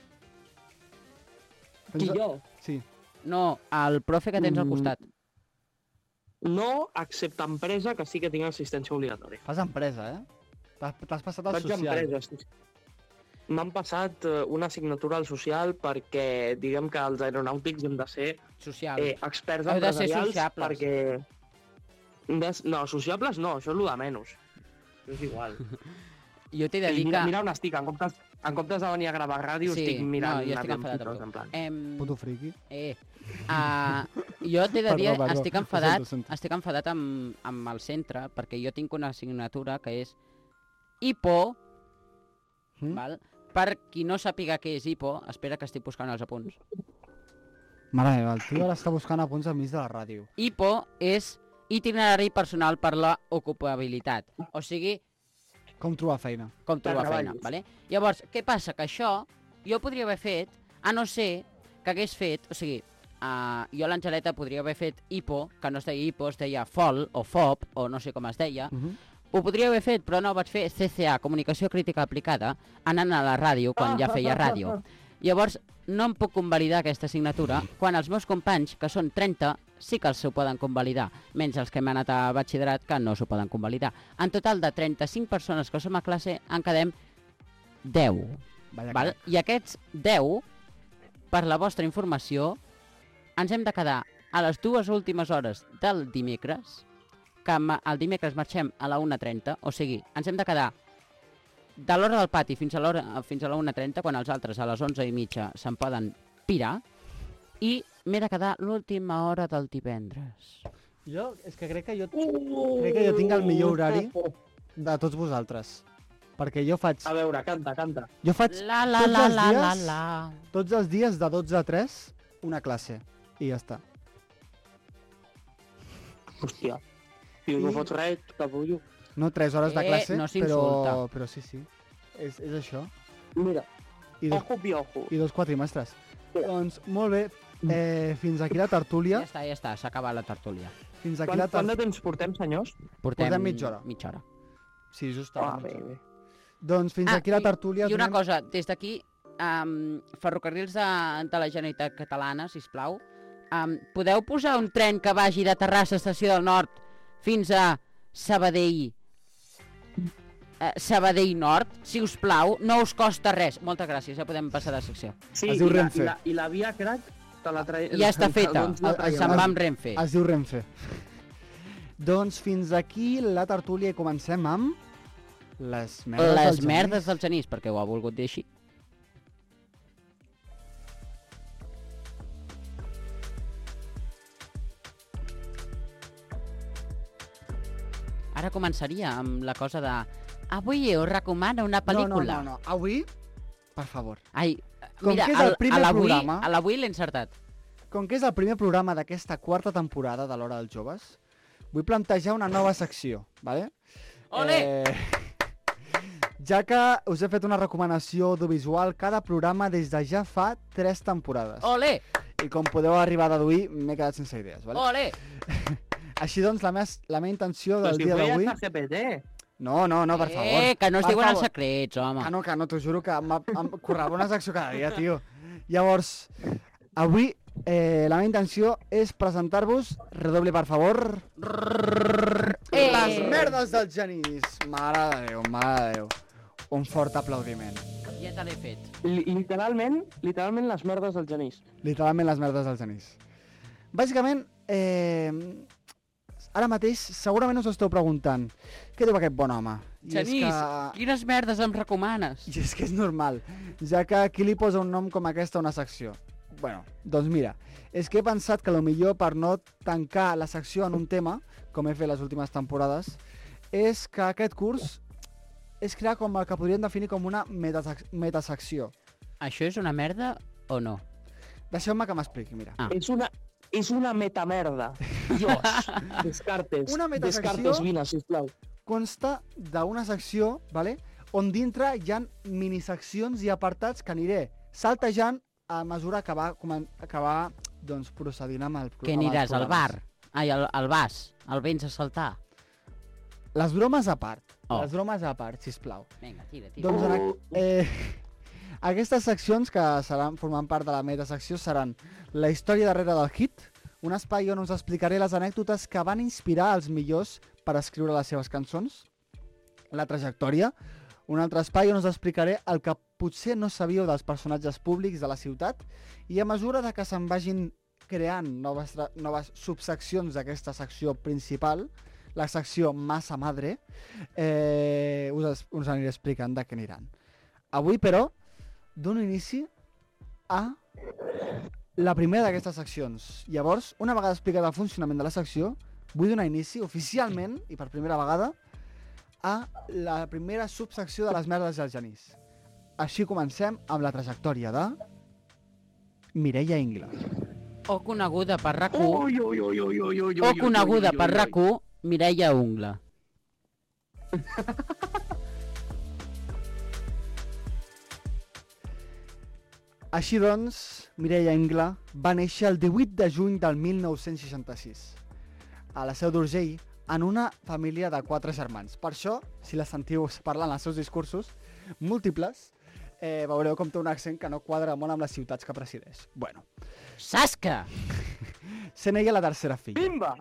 Qui, Tens- jo? Sí. No, el profe que tens al Mm. costat. No, excepte empresa, que sí que tinc assistència obligatòria. Fas empresa, eh? T'has t'has passat al Vaig a social. empresa, sí. M'han passat eh, una assignatura al social perquè diguem que els aeronàutics hem de ser Social. eh, experts Heu de ser empresarials sociables. perquè... Des... No, sociables no, això és el de menys. Això és igual. Jo t'he de I dir mira, que... mira on estic, en comptes, en comptes de venir a gravar ràdio, Sí, estic mirant no, jo estic avions enfadat amb pitos, tu. en plan. Em... Puto friqui. Eh, uh, jo t'he de Perdó, dir, perdó. estic Ho enfadat, sento, ho sento. estic enfadat amb, amb el centre, perquè jo tinc una assignatura que és I P O, Mm? val? Per qui no sàpiga què és I P O, espera que estic buscant els apunts. Mare meva, el tio ara està buscant apunts enmig de la ràdio. I P O és itinerari personal per la ocupabilitat, o sigui, Com trobar feina? com trobar treballis. feina, vale? Llavors, què passa? Que això jo podria haver fet, a no ser que hagués fet, o sigui, uh, jo l'Angeleta podria haver fet I P O, que no es deia I P O, es deia F O L o F O P, o no sé com es deia, Uh -huh. ho podria haver fet, però no, vaig fer C C A, Comunicació Crítica Aplicada, anant a la ràdio, quan ja feia ràdio. Llavors, no em puc convalidar aquesta assignatura, quan els meus companys, que són trenta, sí que els ho poden convalidar, menys els que hem anat a batxillerat, que no s'ho poden convalidar. En total de trenta-cinc persones que som a classe, en quedem deu. Vaya Val? I aquests deu, per la vostra informació, ens hem de quedar a les dues últimes hores del dimecres, que ma- el dimecres marxem a la una trenta, o sigui, ens hem de quedar de l'hora del pati fins a l'hora fins a la una trenta, quan els altres a les onze i mitja se'n poden pirar, i m'he de quedar l'última hora del divendres. Jo, és que crec que jo, Uh! crec que jo tinc el millor horari de tots vosaltres. Perquè jo faig, A veure, canta, canta. jo faig La la tots la els la la dies- la. tots els dies de dotze a tres una classe. I ja està. Hòstia. Si no fots res, capullo. No tres hores de Eh, classe, no però, s'insulta. però sí, sí. És, és això. Mira, I dos, ojo piojo. i dos quatrimestres. Mira. Doncs molt bé, eh, fins aquí la tertúlia. Ja està, ja està, s'ha acabat la tertúlia. Fins aquí Quant, la quant de tertúlia. temps portem, senyors? Portem, Portem mitja hora. Mitja hora. Sí, just Ah, ara. bé, bé. Doncs fins Ah, aquí la i- tertúlia. I una donem- cosa, des d'aquí, um, ferrocarrils de, de la Generalitat Catalana, sisplau, um, podeu posar un tren que vagi de Terrassa, Estació del Nord, fins a Sabadell, eh, Sabadell Nord, si us plau, no us costa res. Moltes gràcies, ja podem passar de secció. Sí, Es diu i la, Renfe. i, la, i la via crack te la traiem. Ja està feta, Doncs la traiem. se'n va amb Renfe. Es diu Renfe. Doncs fins aquí la tertúlia i comencem amb les merdes Les del merdes Genís. del Genís, perquè ho ha volgut dir així. ara començaria amb la cosa de avui us recomano una pel·lícula. No, no, no, no. Avui, per favor. Ai, Com mira, que és el al- primer a l'avui programa- a l'avui l'he encertat. Com que és el primer programa d'aquesta quarta temporada de l'Hora dels Joves, vull plantejar una nova secció, ¿vale? Ole! Eh, ja que us he fet una recomanació audiovisual cada programa des de ja fa tres temporades. Ole! I com podeu arribar a deduir, m'he quedat sense idees, ¿vale? Ole! Així doncs, la, mes, la meva intenció Però del si dia feies d'avui... a G P T. No, no, no, per favor. Eh, que no es Per diuen els favor. secrets, home. Que no, que no, t'ho juro que em, em currava una secció cada dia, tio. Llavors, avui eh, la meva intenció és presentar-vos, redoble per favor, Eh. les merdes del Genís. Mare de Déu, mare de Déu. Un fort aplaudiment. Ja te l'he fet. Li- Literalment, literalment les merdes del Genís. Literalment les merdes del Genís. Bàsicament, eh, ara mateix segurament us esteu preguntant què diu aquest bon home? I és Genís, que- quines merdes em recomanes? I és que és normal, ja que qui li posa un nom com aquesta a una secció? Bueno, doncs mira, és que he pensat que millor per no tancar la secció en un tema, com he fet les últimes temporades, és que aquest curs és crear com el que podríem definir com una metasec metasecció. Això és una merda o no? Deixeu-me que m'expliqui, mira. Ah. És una, és una metamerda. Dios, Descartes. Una metasecció- Descartes, vine, sisplau. Consta d'una secció, vale, on dintre hi ha miniseccions i apartats que aniré saltejant a mesura que va, comen- que va doncs, procedint amb el pro- Què amb els aniràs al programes. bar? Ai, al, al vas? El vens a saltar? Les bromes a part. Oh. Les bromes a part, sisplau. Vinga, tira, tira. Doncs en, ac- eh, aquestes seccions que seran formant part de la metasecció seran la història darrere del hit, un espai on us explicaré les anècdotes que van inspirar els millors per escriure les seves cançons, la trajectòria, un altre espai on us explicaré el que potser no sabíeu dels personatges públics de la ciutat i a mesura de que se'n vagin creant noves, tra- noves subseccions d'aquesta secció principal, la secció Massa Madre, eh, us, es- us aniré explicant de què aniran. Avui, però, dono inici a la primera d'aquestes seccions. Llavors, una vegada explicat el funcionament de la secció, vull donar inici oficialment, i per primera vegada, a la primera subsecció de les merdes del Genís. Així comencem amb la trajectòria de Mireia Ingla. O coneguda per RAC u, Ui, ui, ui, ui, ui, ui, o ui, coneguda ui, ui, per ui. RAC u, Mireia Ungla. Així doncs, Mireia Ingla va néixer el divuit de juny del mil nou-cents seixanta-sis a la Seu d'Urgell en una família de quatre germans. Per això, si la sentiu parlant als seus discursos múltiples, eh, veureu com té un accent que no quadra molt amb les ciutats que presideix. Bueno, Sasca! sent ella la tercera filla. Bimba!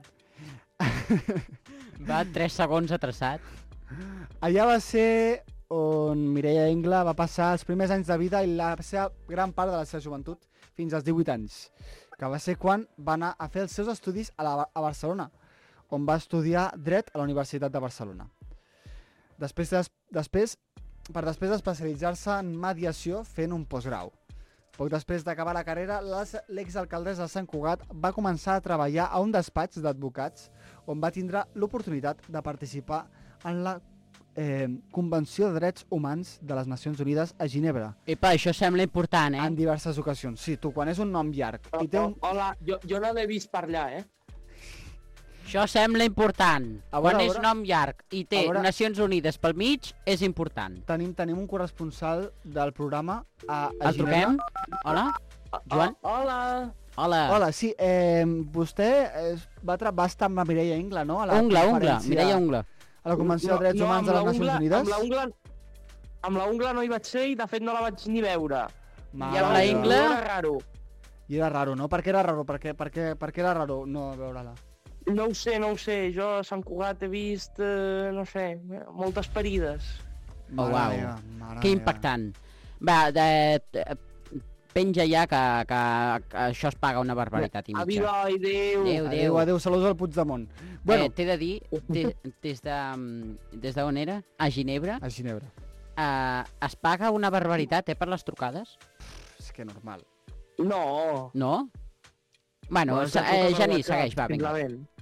Va tres segons atrasat. Allà va ser on Mireia Ingla va passar els primers anys de vida i la seva gran part de la seva joventut fins als divuit anys, que va ser quan va anar a fer els seus estudis a, la, a Barcelona, on va estudiar dret a la Universitat de Barcelona. Després, des, després per després d'especialitzar-se en mediació fent un postgrau. Poc després d'acabar la carrera, les- l'exalcaldessa de Sant Cugat va començar a treballar a un despatx d'advocats on va tindre l'oportunitat de participar en la eh, Convenció de Drets Humans de les Nacions Unides a Ginebra, Epa, això sembla important, en eh? diverses ocasions. Sí, tu, quan és un nom llarg i té un... Hola, jo, jo no l'he vist per allà, eh? Això sembla important. A veure, Quan a és veure. nom llarg i té A veure. Nacions Unides pel mig, és important. Tenim, tenim un corresponsal del programa a, a El Ginebra. truquem? Hola? Joan? Oh, hola! Hola. Hola, sí, eh, vostè eh, va, tra- va estar amb la Mireia Ingla, no? A la Ungla, ungla. conferència- Mireia Ungla. A la Convenció de Drets no, Humans amb de les la Nacions ungla- Unides? Amb la ungla, amb la ungla no hi vaig ser i de fet no la vaig ni veure. Mare I amb la meva. Ingla? Era raro. I era raro, no? Per què era raro? Per què, per què, per què era raro no veure-la? No ho sé, no ho sé. Jo a Sant Cugat he vist, eh, no sé, moltes parides. Oh, Mare uau. meva, mare Que meva. impactant. Va, de, de, penja ja que, que, que això es paga una barbaritat i mitja. Aviva, i Déu. Adéu. Adéu, adéu, saludos al Puigdemont. Bueno, Eh, T'he de dir, des, des de, des d'on era? A Ginebra, a Ginebra. eh, es paga una barbaritat, eh, per les trucades? És que normal. No. No? Bueno, Bueno, sa- s'ha trucat eh, al Genís, WhatsApp, segueix, va, vinga. simplement.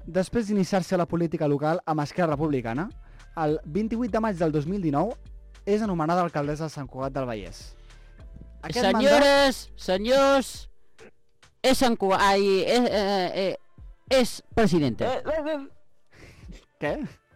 Després d'iniciar-se a la política local amb Esquerra Republicana, el vint-i-vuit de maig del dos mil dinou és anomenada alcaldessa de Sant Cugat del Vallès. Aquest Senyores, mandat... senyors, és, Sant Cugat, ai, és, eh, eh, és presidenta. Eh, eh, eh. Què?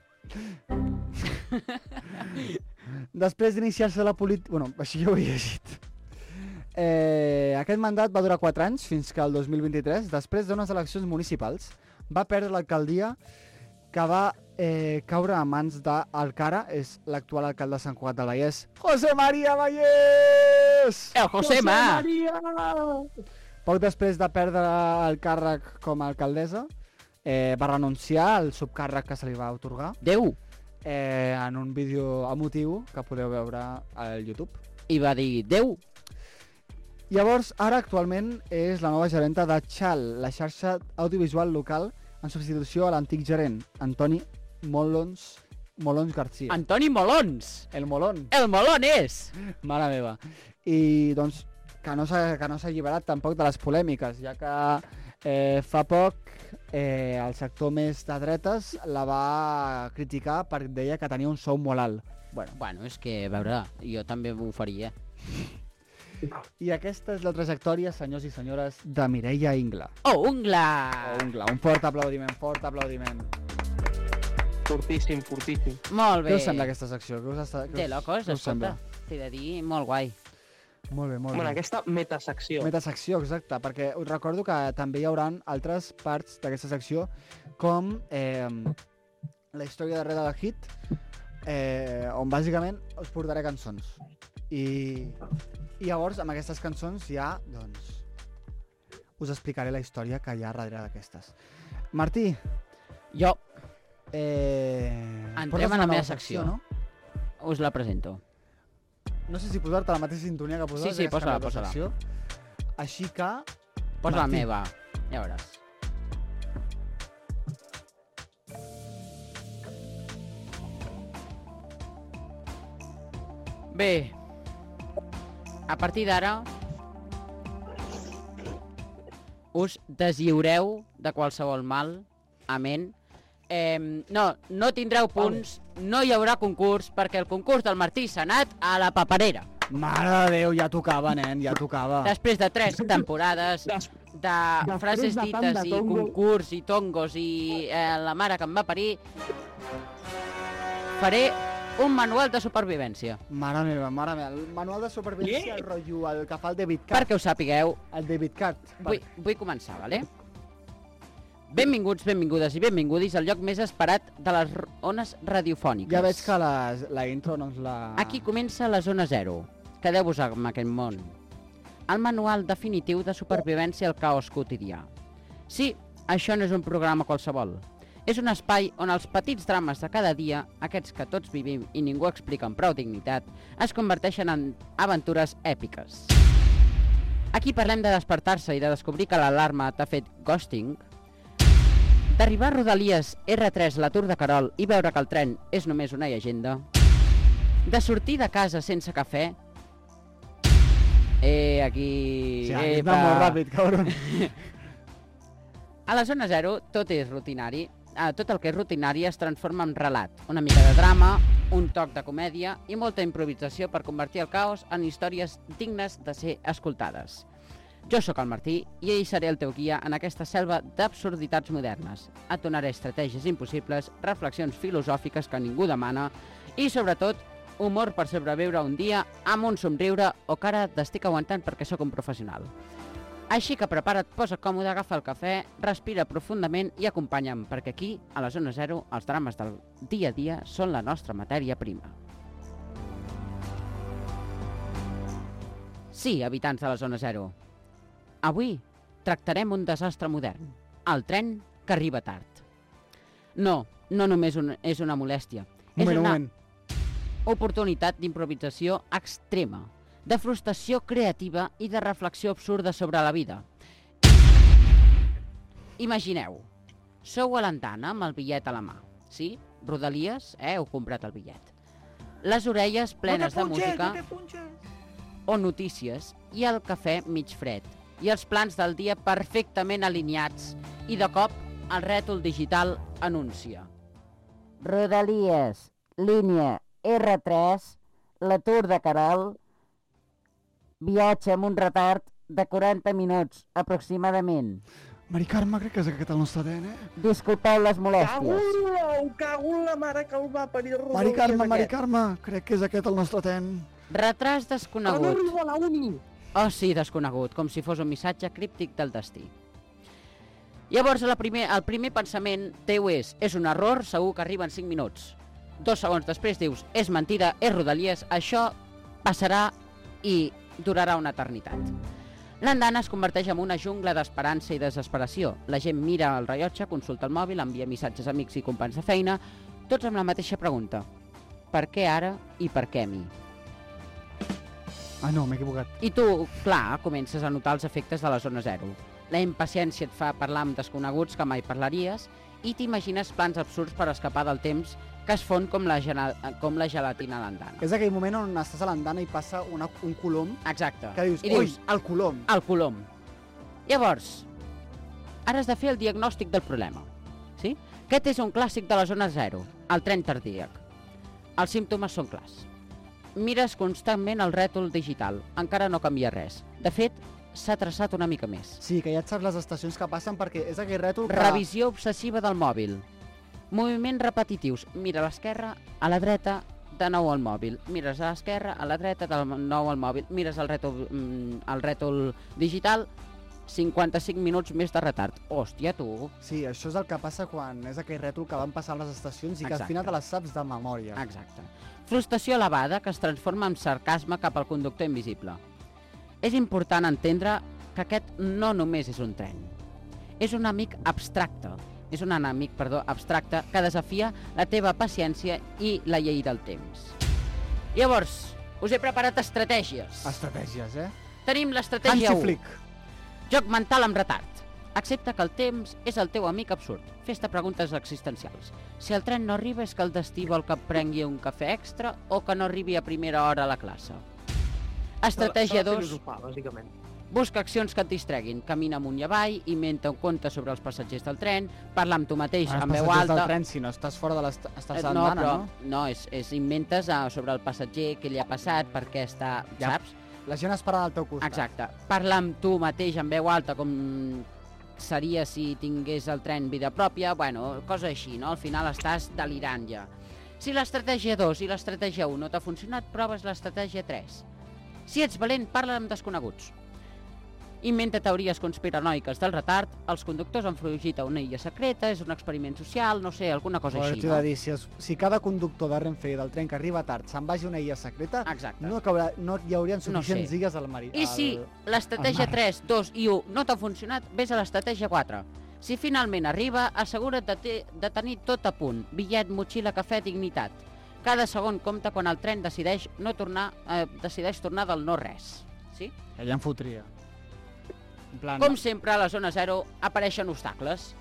Després d'iniciar-se la política... Bueno, així jo ho he llegit. Eh, aquest mandat va durar quatre anys, fins que el dos mil vint-i-tres, després d'unes eleccions municipals, va perdre l'alcaldia que va eh, caure a mans d'Alcara, és l'actual alcalde de Sant Cugat del Vallès, José María Vallès! El Josema! Poc després de perdre el càrrec com a alcaldessa, eh, va renunciar al subcàrrec que se li va atorgar Déu! eh, en un vídeo emotiu que podeu veure al YouTube. I va dir, Déu! Llavors, ara actualment és la nova gerenta de Xal, la xarxa audiovisual local, en substitució a l'antic gerent, Antoni Molons, Molons García. Antoni Molons! El Molón. El Molón és! Mare meva. I doncs que no s'ha que no s'ha alliberat tampoc de les polèmiques, ja que eh, fa poc eh, el sector més de dretes la va criticar perquè deia que tenia un sou molt alt. Bueno, Bueno, és que, a veure, jo també ho faria. i aquesta és la trajectòria, senyors i senyores, de Mireia Ingla. Oh, ungla! Oh, Ingla, un fort aplaudiment, fort aplaudiment. Fortíssim, fortíssim. Molt bé. Què us sembla aquesta secció? Què us està, què De us- locos, què us sembla? escolta. T'he de dir, molt guai. Molt bé, molt Bueno, bé. aquesta metasecció. Metasecció, exacte, perquè us recordo que també hi haurà altres parts d'aquesta secció, com eh, la història darrere del hit, eh, on bàsicament us portaré cançons. I, I llavors, amb aquestes cançons ja, doncs, us explicaré la història que hi ha darrere d'aquestes. Martí, Jo eh, Entrem portes a la una meva nova secció. no? us la presento. No sé si posar-te la mateixa sintonia que poses. Sí, sí, posa-la, posa-la. Així que... Posa la Martí. meva, ja veuràs. Bé, a partir d'ara us deslliureu de qualsevol mal, amén. Eh, no, no tindreu punts, no hi haurà concurs, perquè el concurs del Martí s'ha anat a la paperera. Mare de Déu, ja tocava, nen, ja tocava. Després de tres temporades Des- de després frases de tant dites de i tongo. concurs i tongos i eh, la mare que em va parir, faré un manual de supervivència. Mare meva, mare meva. El manual de supervivència, Què? el rotllo, el que fa el David Cart. Perquè ho sapigueu, El David Cart. vull, vull començar, vale? Benvinguts, benvingudes i benvingudis al lloc més esperat de les r- ones radiofòniques. Ja veig que la, la intro no ens la... Aquí comença la zona zero. Quedeu-vos amb aquest món. El manual definitiu de supervivència al caos quotidià. Sí, això no és un programa qualsevol. És un espai on els petits drames de cada dia, aquests que tots vivim i ningú explica amb prou dignitat, es converteixen en aventures èpiques. Aquí parlem de despertar-se i de descobrir que l'alarma t'ha fet ghosting, d'arribar a Rodalies erre tres la Tour de Carol i veure que el tren és només una llegenda, de sortir de casa sense cafè. Eh, aquí... Sí, aquí està molt ràpid, cabron. A la zona zero tot és rutinari. Ah, tot el que és rutinari es transforma en relat. Una mica de drama, un toc de comèdia i molta improvisació per convertir el caos en històries dignes de ser escoltades. Jo sóc el Martí i ell seré el teu guia en aquesta selva d'absurditats modernes. Et donaré estratègies impossibles, reflexions filosòfiques que ningú demana i, sobretot, humor per sobreviure un dia amb un somriure o cara d'estic aguantant perquè sóc un professional. Així que prepara't, posa còmode, agafa el cafè, respira profundament i acompanya'm, perquè aquí, a la zona zero, els drames del dia a dia són la nostra matèria prima. Sí, habitants de la zona zero. Avui tractarem un desastre modern, el tren que arriba tard. No, no només un, és una molèstia, és Un moment, un una moment. oportunitat d'improvisació extrema, de frustració creativa i de reflexió absurda sobre la vida. Imagineu, sou a l'andana amb el bitllet a la mà, sí? Rodalies, eh? Heu comprat el bitllet. Les orelles plenes de música o notícies i el cafè mig fred i els plans del dia perfectament alineats i de cop el rètol digital anuncia. Rodalies, línia erre tres, l'atur de Querol, viatge amb un retard de quaranta minuts, aproximadament. Mari Carme, crec que és aquest el nostre tren, eh? Disculpeu les Cago molèsties. en l'ou, cago en la mare que el va parir Rodalies. Mari Carme, Mari aquest. Carme, crec que és aquest el nostre tren. Retras Però no desconegut. arribo a la uni. Oh, sí, desconegut, com si fos un missatge críptic del destí. Llavors, la primer, el primer pensament teu és, és un error, segur que arriba en cinc minuts. Dos segons després dius, és mentida, és Rodalies, això passarà i durarà una eternitat. L'andana es converteix en una jungla d'esperança i desesperació. La gent mira el rellotge, consulta el mòbil, envia missatges a amics i companys de feina, tots amb la mateixa pregunta. Per què ara i per què a mi? Ah, no, m'he equivocat. I tu, clar, comences a notar els efectes de la zona zero. La impaciència et fa parlar amb desconeguts que mai parlaries i t'imagines plans absurds per escapar del temps que es fon com la, gena, com la gelatina a l'andana. És aquell moment on estàs a l'andana i passa una, un colom Exacte. que dius, I dius, oi, el colom. el colom. Llavors, ara has de fer el diagnòstic del problema. Sí? Aquest és un clàssic de la zona zero, el tren tardíac. Els símptomes són clars. Mires constantment el rètol digital, encara no canvia res. De fet, s'ha traçat una mica més. Sí, que ja et saps les estacions que passen perquè és aquell rètol que... Revisió obsessiva del mòbil. Moviments repetitius. Mira a l'esquerra, a la dreta, de nou al mòbil. Mires a l'esquerra, a la dreta, de nou al mòbil. Mires el rètol, el rètol digital, cinquanta-cinc minuts més de retard. Hòstia, tu! Sí, això és el que passa quan és aquell rètol que van passant les estacions i que Exacte. al final te les saps de memòria. Exacte. Frustració elevada que es transforma en sarcasme cap al conductor invisible. És important entendre que aquest no només és un tren. És un amic abstracte. És un enemic, perdó, abstracte que desafia la teva paciència i la llei del temps. Llavors, us he preparat estratègies. Estratègies, eh? Tenim l'estratègia Hansi u. Flick. Joc mental amb retard. Accepta que el temps és el teu amic absurd. Fes-te preguntes existencials. Si el tren no arriba és que el destí vol que prengui un cafè extra o que no arribi a primera hora a la classe. Estratègia S'ha de dos. filosofar, bàsicament. Busca accions que et distreguin. Camina amunt i avall, inventa un conte sobre els passatgers del tren, parla amb tu mateix Els amb veu passatgers alta. del tren, si no estàs fora de l'est... estàs Eh, a no, l'andana, però no? no, és, és inventes uh, sobre el passatger, què li ha passat, per què està, Ja. saps? La gent esperant al teu costat. Exacte. Parla amb tu mateix en veu alta, com seria si tingués el tren vida pròpia, bueno, cosa així, no? Al final estàs delirant ja. Si l'estratègia dos i l'estratègia u no t'ha funcionat, proves l'estratègia tres. Si ets valent, parla amb desconeguts. Inventa teories conspiranoiques del retard, els conductors han fugit a una illa secreta, és un experiment social, no sé, alguna cosa Però així, t'he no? de dir, si, es, si cada conductor de Renfe del tren que arriba tard se'n vagi a una illa secreta, Exacte. no, caurà, no hi haurien suficients sé. illes al mar. I si l'estratègia al mar. tres, dos i u no t'ha funcionat, vés a l'estratègia quatre. Si finalment arriba, assegura't de, te, de tenir tot a punt. Bitllet, motxilla, cafè, dignitat. Cada segon compta quan el tren decideix, no tornar, eh, decideix tornar del no res. Sí? Que ja em fotria. En plan... Com sempre, a la zona zero apareixen obstacles.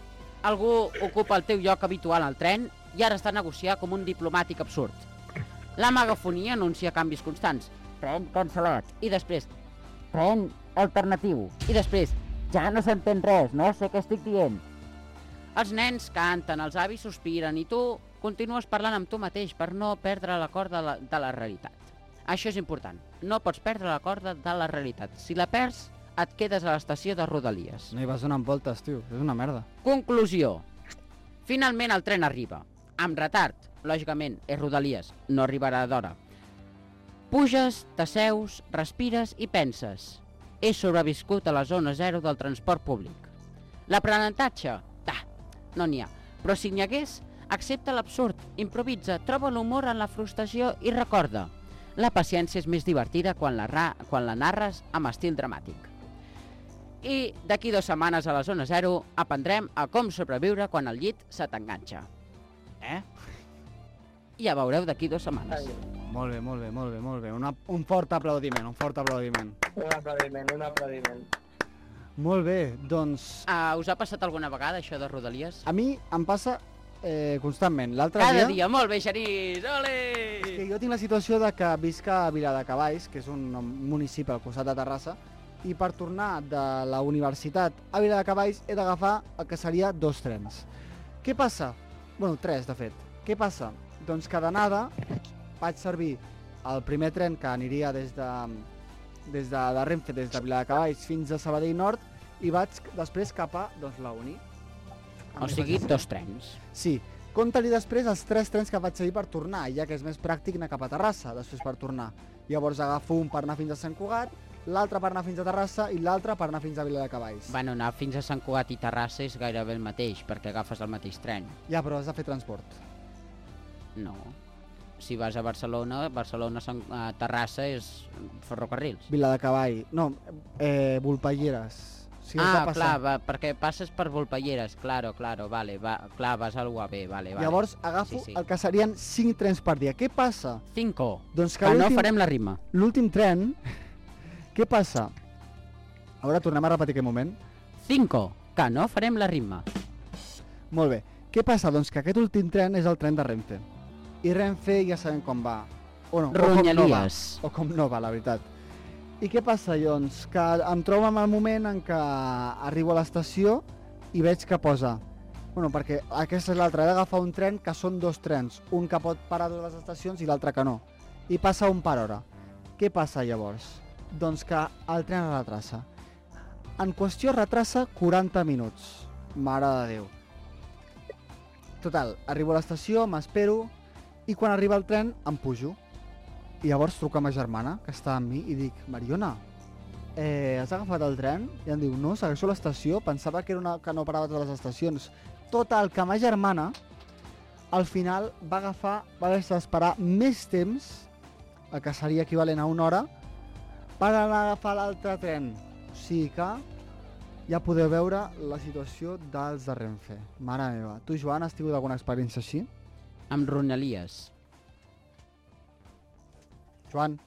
Algú ocupa el teu lloc habitual al tren i ara està a negociar com un diplomàtic absurd. La megafonia anuncia canvis constants. Tren cancel·lat. I després, Tren alternatiu. i després, Ja no s'entén res, no sé què estic dient. els nens canten, els avis sospiren i tu continues parlant amb tu mateix per no perdre la corda de la, de la realitat. Això és important. No pots perdre la corda de la realitat. Si la perds, et quedes a l'estació de Rodalies. No hi vas donant voltes, tio. És una merda. Conclusió. Finalment el tren arriba. Amb retard. Lògicament, és Rodalies. No arribarà d'hora. Puges, t'asseus, respires i penses. He sobreviscut a la zona zero del transport públic. L'aprenentatge? Ah, no n'hi ha. Però si n'hi hagués, accepta l'absurd, improvisa, troba l'humor en la frustració i recorda. La paciència és més divertida quan la, ra quan la narres amb estil dramàtic. I d'aquí dues setmanes a la zona zero aprendrem a com sobreviure quan el llit se t'enganxa. Eh? Ja veureu d'aquí dues setmanes. Molt bé, molt bé, molt bé, molt bé. Una, un fort aplaudiment, un fort aplaudiment. Un aplaudiment, un aplaudiment. Molt bé, doncs... Uh, us ha passat alguna vegada això de Rodalies? A mi em passa eh, constantment. L'altre Cada dia... dia, molt bé, Genís, ole! És que jo tinc la situació de que visc a Viladecavalls, que és un municipi al costat de Terrassa, I per tornar de la universitat a Viladecavalls he d'agafar el que seria dos trens. Què passa? Bueno, tres, de fet. Què passa? Doncs que d'anada vaig servir el primer tren que aniria des de, des de, de Renfe, des de Viladecavalls fins a Sabadell Nord, i vaig després cap a doncs, la Uni. O sigui, dos trens. Sí. Compta-li després els tres trens que vaig seguir per tornar, ja que és més pràctic anar cap a Terrassa, després per tornar. Llavors agafo un per anar fins a Sant Cugat, l'altre per anar fins a Terrassa i l'altre per anar fins a Viladecavalls. Bueno, anar fins a Sant Cugat i Terrassa és gairebé el mateix, perquè agafes el mateix tren. Ja, però has de fer transport. No. Si vas a Barcelona, Barcelona a Terrassa és ferrocarrils. Viladecavall, no, eh, Volpelleres. Sí, ah, clar, va, perquè passes per Volpelleres, claro, claro, vale, va, clar, vas al U A B, vale, vale. Llavors agafo sí, sí. el que serien cinc trens per dia. Què passa? Cinco. Doncs que, que no farem la rima. L'últim tren, què passa? A veure, tornem a repetir aquest moment. Cinco, que no farem la rima. Molt bé. Què passa? Doncs que aquest últim tren és el tren de Renfe. I Renfe ja sabem com va. O no, Ronyalies. O com no va, la veritat. I què passa, doncs? Que em trobo en el moment en què arribo a l'estació i veig que posa... Bueno, perquè aquesta és l'altra, he d'agafar un tren que són dos trens, un que pot parar a totes les estacions i l'altre que no. I passa un per hora. Què passa llavors? Doncs que el tren es retrassa. En qüestió retrassa quaranta minuts. Mare de Déu. Total, arribo a l'estació, m'espero i quan arriba el tren em pujo. I llavors truco a ma germana, que està amb mi, i dic, Mariona, eh, has agafat el tren? I em diu, no, segueixo a l'estació, pensava que era una que no parava a totes les estacions. Total, que ma germana, al final, va agafar, va deixar d'esperar més temps, el que seria equivalent a una hora, per anar a agafar l'altre tren. O sigui que ja podeu veure la situació dels de Renfe. Mare meva. Tu, Joan, has tingut alguna experiència així? Amb Ronyalies. Joan.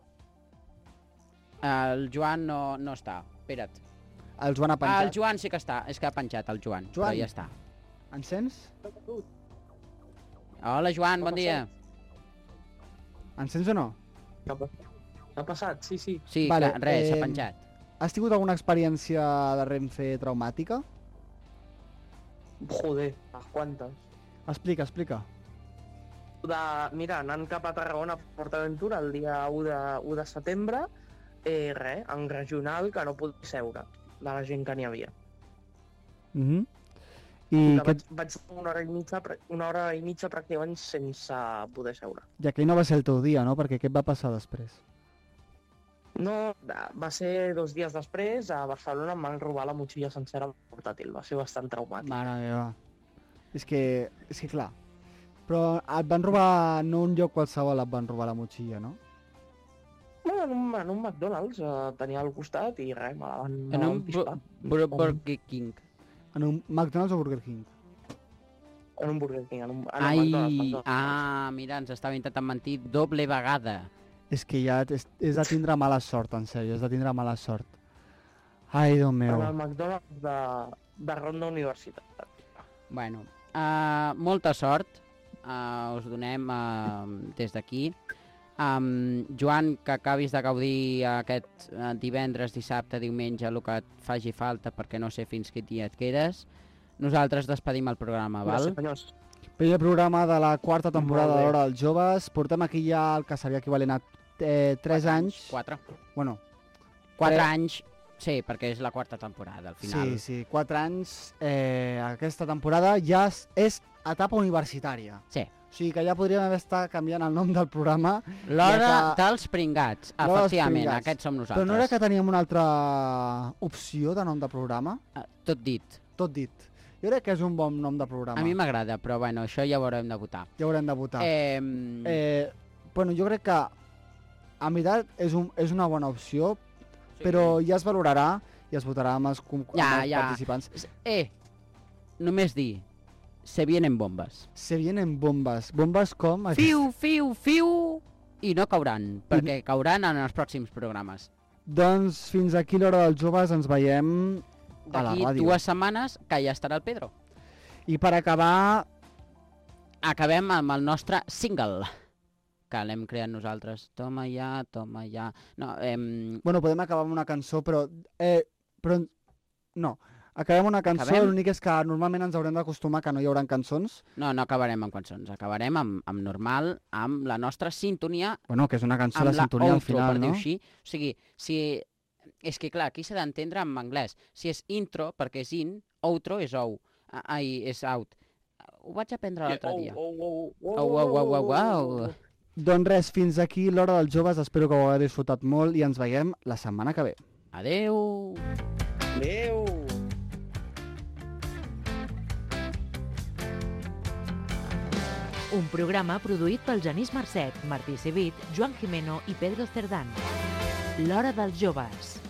El Joan no, no està, espera't. El Joan ha penjat. Ah, el Joan sí que està, és que ha penjat el Joan, Joan. però ja està. Ens sents? Hola Joan, bon dia. Ens sents o no? Ha passat, sí, sí. Sí, vale, clar, res, s'ha eh, penjat. Has tingut alguna experiència de Renfe traumàtica? Joder, a quantes. Explica, explica. De, mira, anant cap a Tarragona, a PortAventura, el dia u de, u de setembre, eh, res, en regional que no podia seure, de la gent que n'hi havia. Mm -hmm. I que que... vaig, vaig una hora i mitja, una hora i mitja pràcticament sense poder seure. I aquell no va ser el teu dia, no? Perquè què et va passar després? No, va ser dos dies després, a Barcelona em van robar la motxilla sencera portàtil, va ser bastant traumàtic. Mare meva. És que, és que clar, però et van robar, no un lloc qualsevol, et van robar la motxilla, no? No, en un, en un McDonald's, eh, tenia al costat i res, me la van, me En la un van pispar. Bur- Burger King. En un McDonald's o Burger King? En un Burger King, en un, en un Ai, McDonald's, McDonald's. ah, mira, ens estava intentant mentir doble vegada. És que ja és, és de tindre mala sort, en sèrio, és de tindre mala sort. Ai, Déu meu. En el McDonald's de, de Ronda Universitat. Bueno, uh, molta sort, uh, us donem uh, des d'aquí. Um, Joan, que acabis de gaudir aquest uh, divendres, dissabte, diumenge, el que et faci falta, perquè no sé fins quin dia et quedes. Nosaltres despedim el programa, val? Gràcies, senyors. Primer programa de la quarta temporada Molt de bé. l'Hora dels Joves. Portem aquí ja el que seria equivalent a eh, tres anys. Quatre. Bueno, Quatre Tres. anys, sí, perquè és la quarta temporada, al final. sí, sí, quatre anys. Eh, aquesta temporada ja és, és etapa universitària. Sí. O sigui que ja podríem haver estat canviant el nom del programa. L'hora Ja que- dels pringats, L'hora dels efectivament, pringats. aquests som nosaltres. Però no era que teníem una altra opció de nom de programa? Ah, tot dit. Tot dit. Jo crec que és un bon nom de programa. A mi m'agrada, però bueno, això ja ho haurem de votar. Ja haurem de votar. Eh, Eh, bueno, jo crec que en veritat és, un, és una bona opció, però ja es valorarà i es votarà amb els, com, Ja, amb els ja. participants. Eh, només dir, se vienen bombes. Se vienen bombes. Bombes com... Fiu, fiu, fiu, i no cauran, perquè cauran en els pròxims programes. Doncs fins aquí l'Hora dels Joves, ens veiem a la D'aquí ràdio. dues setmanes que ja estarà el Pedro. I per acabar, Acabem amb el nostre single. que l'hem creat nosaltres. Toma ja, toma ja... No, em... Bueno, podem acabar amb una cançó, però... Eh, però no, acabem una cançó, Acabem? l'únic és que normalment ens haurem d'acostumar que no hi haurà cançons. No, no acabarem amb cançons, acabarem amb, amb normal, amb la nostra sintonia, Bueno, que és una cançó, amb la la sintonia al outro, final, per no? dir-ho així. O sigui, si... És que, clar, aquí s'ha d'entendre en anglès. Si és intro, perquè és in, outro és ou. Ah, Ai, és out. Ho vaig aprendre l'altre dia. Oh, oh, oh, Au, au, au, au, au. Doncs res, fins aquí l'Hora dels Joves, espero que ho hagueu disfrutat molt i ens veiem la setmana que ve. Adeu! Adéu! Un programa produït pel Genís Marcet, Martí Civit, Joan Jimeno i Pedro Cerdán. L'Hora dels Joves.